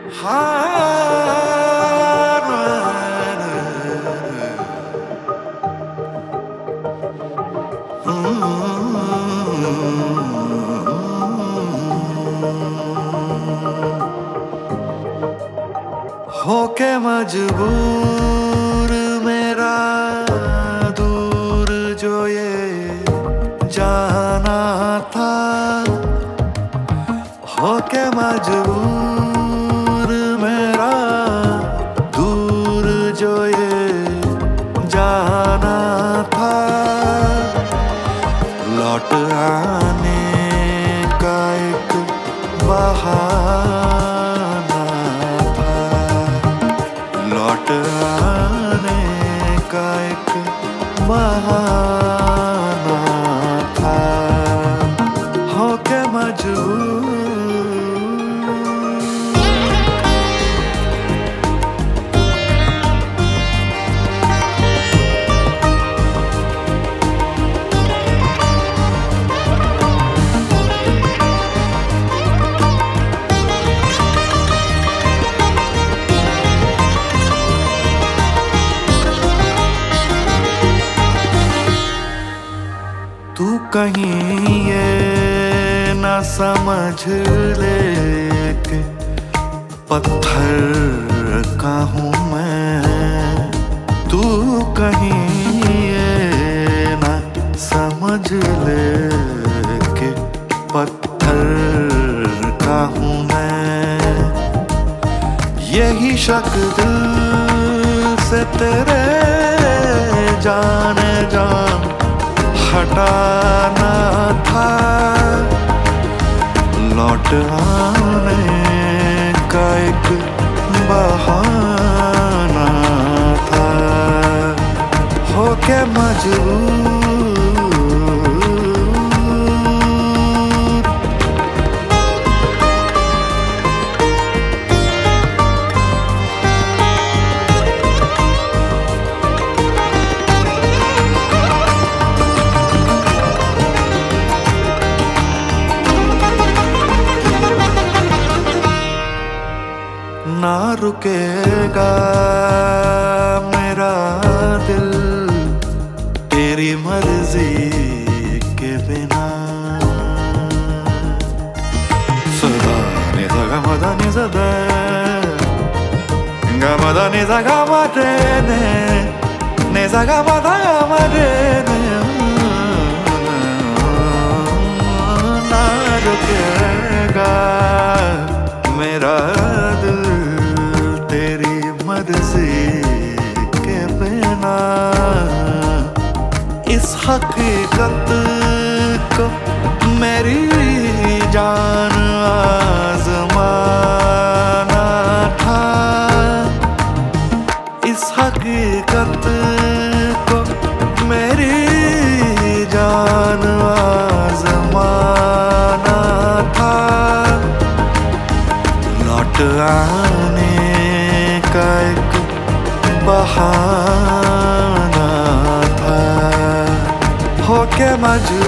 होके मजबूर मेरा दूर जो ये जाना था, होके मजबूर मेरा दूर जो ये जाना था, लौट आने का एक बहाना था, लौट आने का एक बहाना था, होके मजबूर। तू कहीं ये न समझ ले कि पत्थर का हूँ मैं, तू कहीं ये न समझ ले कि पत्थर का हूँ मैं, यही शक दिल से तेरे जाने जान हटाना था, लौट आने का एक बहाना था, होके मजबूर। ना रुकेगा मेरा दिल तेरी मर्जी के बिना, सदा नि सा गा म दा नि सा दा गा म दा नि सा गा म रे ने सा गा म दा गा म रे ने, ना रुकेगा मेरा दिल तेरी मर्जी के बिना, इस हकीकत को मेरी जान आजमाना था, इस हकीकत को मेरी जान आजमाना था, लौट आने का एक बहाना था, होके मजबूर।